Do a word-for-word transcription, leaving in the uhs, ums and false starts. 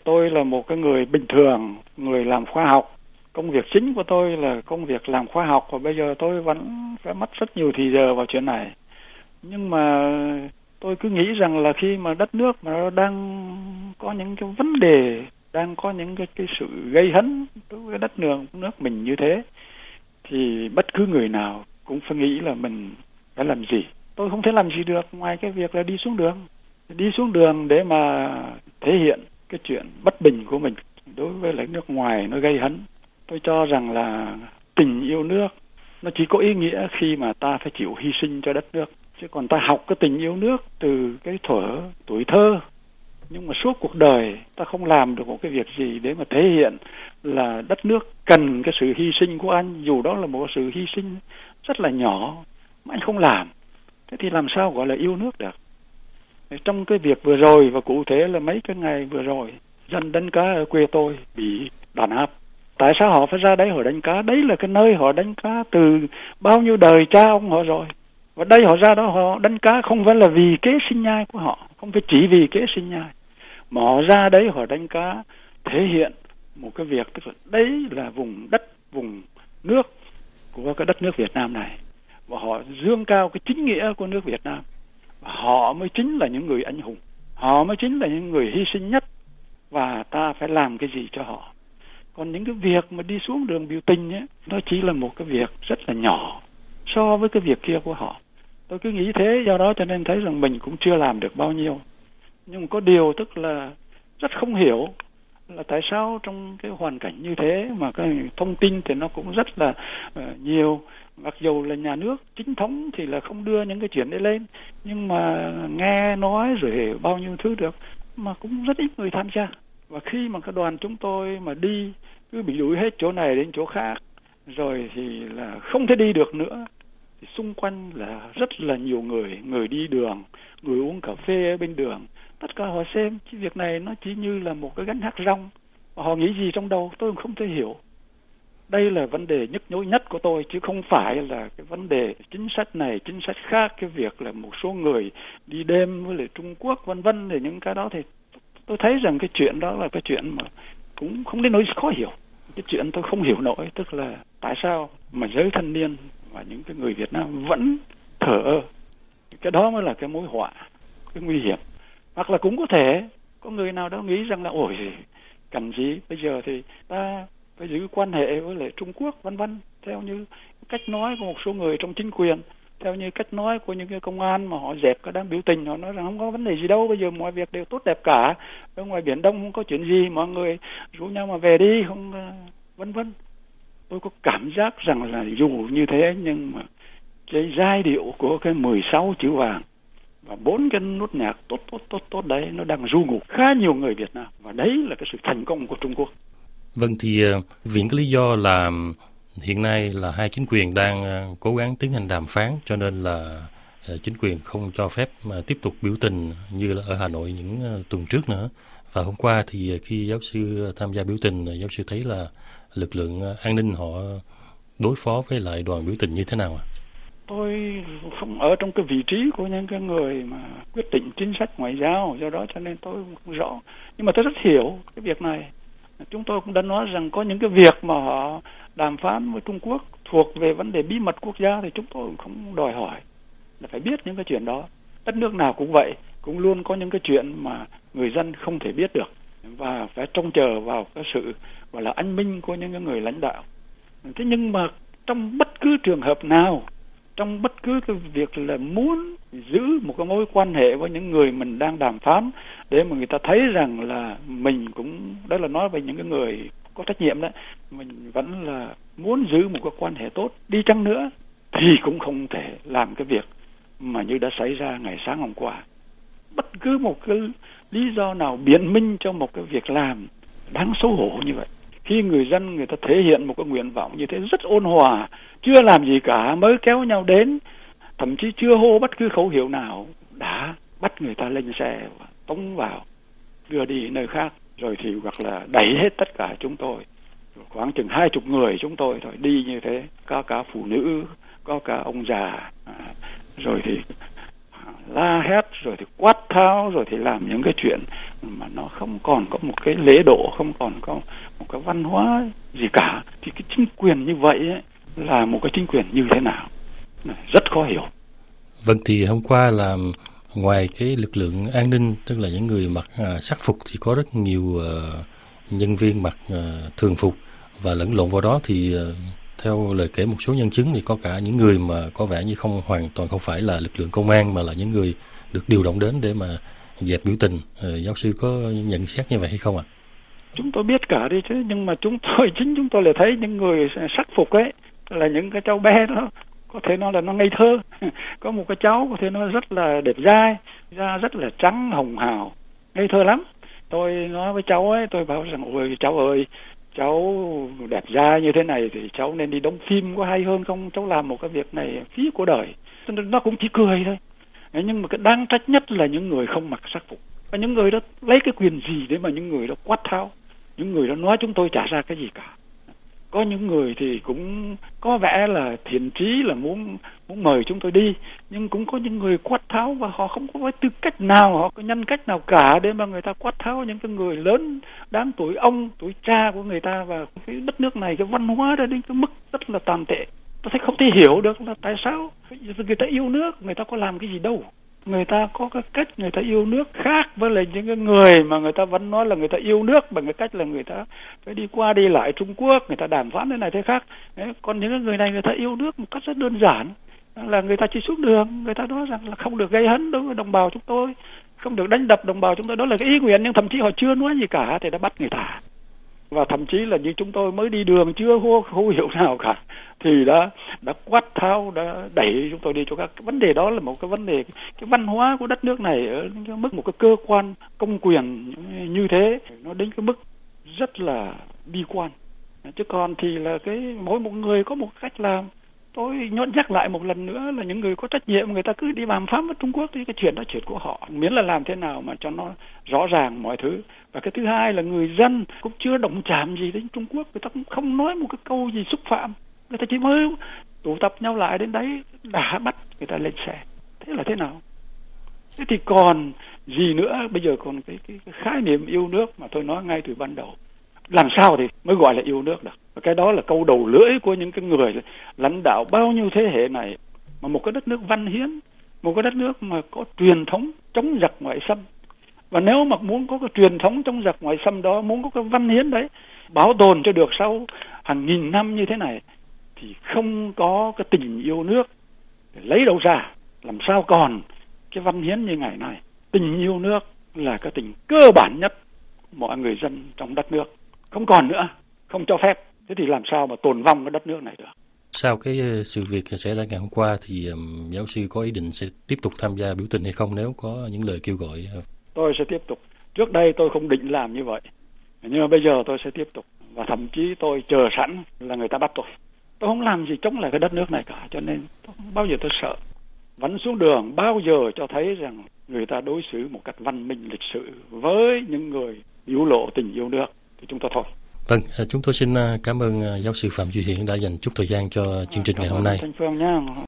Tôi là một cái người bình thường, người làm khoa học. Công việc chính của tôi là công việc làm khoa học, và bây giờ tôi vẫn phải mất rất nhiều thời giờ vào chuyện này. Nhưng mà tôi cứ nghĩ rằng là khi mà đất nước mà nó đang có những cái vấn đề, đang có những cái, cái sự gây hấn đối với đất nước, nước mình như thế, thì bất cứ người nào cũng phải nghĩ là mình phải làm gì. Tôi không thể làm gì được ngoài cái việc là đi xuống đường. Đi xuống đường để mà thể hiện cái chuyện bất bình của mình đối với lại nước ngoài nó gây hấn. Tôi cho rằng là tình yêu nước nó chỉ có ý nghĩa khi mà ta phải chịu hy sinh cho đất nước. Chứ còn ta học cái tình yêu nước từ cái thuở tuổi thơ, nhưng mà suốt cuộc đời ta không làm được một cái việc gì để mà thể hiện là đất nước cần cái sự hy sinh của anh, dù đó là một sự hy sinh rất là nhỏ mà anh không làm. Thế thì làm sao gọi là yêu nước được? Trong cái việc vừa rồi, và cụ thể là mấy cái ngày vừa rồi, dân đánh cá ở quê tôi bị đàn áp. Tại sao họ phải ra đấy họ đánh cá? Đấy là cái nơi họ đánh cá từ bao nhiêu đời cha ông họ rồi. Và đây họ ra đó họ đánh cá không phải là vì kế sinh nhai của họ, không phải chỉ vì kế sinh nhai, mà họ ra đấy họ đánh cá thể hiện một cái việc, tức là đấy là vùng đất, vùng nước của cái đất nước Việt Nam này. Và họ dương cao cái chính nghĩa của nước Việt Nam. Và họ mới chính là những người anh hùng, họ mới chính là những người hy sinh nhất, và ta phải làm cái gì cho họ. Còn những cái việc mà đi xuống đường biểu tình ấy, nó chỉ là một cái việc rất là nhỏ so với cái việc kia của họ. Tôi cứ nghĩ thế, do đó cho nên thấy rằng mình cũng chưa làm được bao nhiêu. Nhưng có điều tức là rất không hiểu là tại sao trong cái hoàn cảnh như thế mà cái thông tin thì nó cũng rất là uh, nhiều. Mặc dù là nhà nước chính thống thì là không đưa những cái chuyện đấy lên, nhưng mà nghe nói rồi bao nhiêu thứ được, mà cũng rất ít người tham gia. Và khi mà cái đoàn chúng tôi mà đi cứ bị đuổi hết chỗ này đến chỗ khác, rồi thì là không thể đi được nữa, thì xung quanh là rất là nhiều người, người đi đường, người uống cà phê ở bên đường, tất cả họ xem cái việc này nó chỉ như là một cái gánh hát rong. Và họ nghĩ gì trong đầu tôi cũng không thể hiểu. Đây là vấn đề nhức nhối nhất của tôi, chứ không phải là cái vấn đề chính sách này, chính sách khác, cái việc là một số người đi đêm với lại Trung Quốc vân vân, thì những cái đó thì tôi thấy rằng cái chuyện đó là cái chuyện mà cũng không đến nỗi khó hiểu. Cái chuyện tôi không hiểu nổi, tức là tại sao mà giới thanh niên và những cái người Việt Nam vẫn thờ ơ. Cái đó mới là cái mối họa, cái nguy hiểm. Hoặc là cũng có thể có người nào đó nghĩ rằng là ôi cần gì, bây giờ thì ta phải giữ quan hệ với lại Trung Quốc vân vân, theo như cách nói của một số người trong chính quyền, theo như cách nói của những cái công an mà họ dẹp cái đám biểu tình, họ nói rằng không có vấn đề gì đâu, bây giờ mọi việc đều tốt đẹp cả, ở ngoài Biển Đông không có chuyện gì, mọi người rủ nhau mà về đi, không vân vân. Tôi có cảm giác rằng là dù như thế nhưng mà cái giai điệu của cái mười sáu chữ vàng và bốn cái nốt nhạc tốt tốt tốt tốt đấy nó đang ru ngủ khá nhiều người Việt Nam, và đấy là cái sự thành công của Trung Quốc. Vâng, thì viện cái lý do là hiện nay là hai chính quyền đang cố gắng tiến hành đàm phán, cho nên là chính quyền không cho phép mà tiếp tục biểu tình như là ở Hà Nội những tuần trước nữa. Và hôm qua thì khi giáo sư tham gia biểu tình, giáo sư thấy là lực lượng an ninh họ đối phó với lại đoàn biểu tình như thế nào ạ? Tôi không ở trong cái vị trí của những cái người mà quyết định chính sách ngoại giao, do đó cho nên tôi không rõ. Nhưng mà tôi rất hiểu cái việc này. Chúng tôi cũng đã nói rằng có những cái việc mà họ đàm phán với Trung Quốc thuộc về vấn đề bí mật quốc gia thì chúng tôi cũng không đòi hỏi là phải biết những cái chuyện đó. Đất nước nào cũng vậy, cũng luôn có những cái chuyện mà người dân không thể biết được, và phải trông chờ vào cái sự gọi là anh minh của những cái người lãnh đạo. Thế nhưng mà trong bất cứ trường hợp nào, trong bất cứ cái việc là muốn giữ một cái mối quan hệ với những người mình đang đàm phán, để mà người ta thấy rằng là mình cũng, đó là nói về những cái người có trách nhiệm đó, mình vẫn là muốn giữ một cái quan hệ tốt đi chăng nữa, thì cũng không thể làm cái việc mà như đã xảy ra ngày sáng hôm qua. Bất cứ một cái lý do nào biện minh cho một cái việc làm đáng xấu hổ như vậy. Khi người dân người ta thể hiện một cái nguyện vọng như thế rất ôn hòa, chưa làm gì cả, mới kéo nhau đến, thậm chí chưa hô bất cứ khẩu hiệu nào, đã bắt người ta lên xe và tống vào, đưa đi nơi khác, rồi thì hoặc là đẩy hết tất cả chúng tôi, khoảng chừng hai chục người chúng tôi thôi đi như thế, có cả phụ nữ, có cả ông già, à, rồi thì la hét, rồi thì quát tháo, rồi thì làm những cái chuyện mà nó không còn có một cái lễ độ, không còn có một cái văn hóa gì cả. Thì cái chính quyền như vậy ấy, là một cái chính quyền như thế nào? Rất khó hiểu. Vâng, thì hôm qua là ngoài cái lực lượng an ninh, tức là những người mặc à, sắc phục, thì có rất nhiều uh, nhân viên mặc uh, thường phục và lẫn lộn vào đó. Thì uh, theo lời kể một số nhân chứng thì có cả những người mà có vẻ như không hoàn toàn không phải là lực lượng công an, mà là những người được điều động đến để mà dẹp biểu tình. Uh, giáo sư có nhận xét như vậy hay không ạ? Chúng tôi biết cả đi chứ, nhưng mà chúng tôi chính chúng tôi lại thấy những người sắc phục ấy là những cái cháu bé đó, có thể nói là nó ngây thơ. Có một cái cháu có thể nó rất là đẹp dai, da rất là trắng hồng hào, ngây thơ lắm. Tôi nói với cháu ấy, tôi bảo rằng ôi cháu ơi, cháu đẹp dai như thế này thì cháu nên đi đóng phim có hay hơn không? Cháu làm một cái việc này phí của đời. Nó cũng chỉ cười thôi. Nhưng mà cái đáng trách nhất là những người không mặc sắc phục. Và những người đó lấy cái quyền gì để mà những người đó quát tháo? Những người đó nói chúng tôi trả ra cái gì cả. Có những người thì cũng có vẻ là thiện chí, là muốn muốn mời chúng tôi đi, nhưng cũng có những người quát tháo và họ không có tư cách nào, họ có nhân cách nào cả để mà người ta quát tháo những cái người lớn, đáng tuổi ông, tuổi cha của người ta. Và cái đất nước này, cái văn hóa đã đến cái mức rất là tàn tệ. Tôi thấy không thể hiểu được là tại sao người ta yêu nước, người ta có làm cái gì đâu. Người ta có cái cách người ta yêu nước khác với lại những cái người mà người ta vẫn nói là người ta yêu nước bằng cái cách là người ta phải đi qua đi lại Trung Quốc, người ta đàm phán thế này thế khác. Đấy, còn những cái người này người ta yêu nước một cách rất đơn giản, là người ta chỉ xuống đường, người ta nói rằng là không được gây hấn đối với đồng bào chúng tôi, không được đánh đập đồng bào chúng tôi, đó là cái ý nguyện, nhưng thậm chí họ chưa nói gì cả thì đã bắt người ta. Và thậm chí là như chúng tôi mới đi đường chưa hô, hô hiệu nào cả thì đã đã quát tháo, đã đẩy chúng tôi đi cho các cái vấn đề đó. Là một cái vấn đề, cái văn hóa của đất nước này ở cái mức một cái cơ quan công quyền như thế, nó đến cái mức rất là bi quan. Chứ còn thì là cái mỗi một người có một cách làm. Tôi nhắc lại một lần nữa là những người có trách nhiệm người ta cứ đi đàm phán với Trung Quốc thì cái chuyện đó chuyện của họ, miễn là làm thế nào mà cho nó rõ ràng mọi thứ. Và cái thứ hai là người dân cũng chưa động chạm gì đến Trung Quốc, người ta cũng không nói một cái câu gì xúc phạm, người ta chỉ mới tụ tập nhau lại đến đấy đã bắt người ta lên xe. Thế là thế nào? Thế thì còn gì nữa? Bây giờ còn cái, cái, cái khái niệm yêu nước mà tôi nói ngay từ ban đầu, làm sao thì mới gọi là yêu nước được? Và cái đó là câu đầu lưỡi của những cái người lãnh đạo bao nhiêu thế hệ này. Mà một cái đất nước văn hiến, một cái đất nước mà có truyền thống chống giặc ngoại xâm. Và nếu mà muốn có cái truyền thống chống giặc ngoại xâm đó, muốn có cái văn hiến đấy bảo tồn cho được sau hàng nghìn năm như thế này, thì không có cái tình yêu nước để lấy đâu ra. Làm sao còn cái văn hiến như ngày này? Tình yêu nước là cái tình cơ bản nhất mọi người dân trong đất nước. Không còn nữa, không cho phép. Thế thì làm sao mà tồn vong cái đất nước này được? Sau cái sự việc xảy ra ngày hôm qua thì um, giáo sư có ý định sẽ tiếp tục tham gia biểu tình hay không nếu có những lời kêu gọi? Tôi sẽ tiếp tục. Trước đây tôi không định làm như vậy, nhưng mà bây giờ tôi sẽ tiếp tục. Và thậm chí tôi chờ sẵn là người ta bắt tôi. Tôi không làm gì chống lại cái đất nước này cả, cho nên tôi không bao giờ tôi sợ. Vẫn xuống đường bao giờ cho thấy rằng người ta đối xử một cách văn minh lịch sự với những người biểu lộ tình yêu nước thì chúng ta thôi. Vâng, chúng tôi xin cảm ơn giáo sư Phạm Duy Hiển đã dành chút thời gian cho chương trình ngày hôm nay. Thanh Phương nha.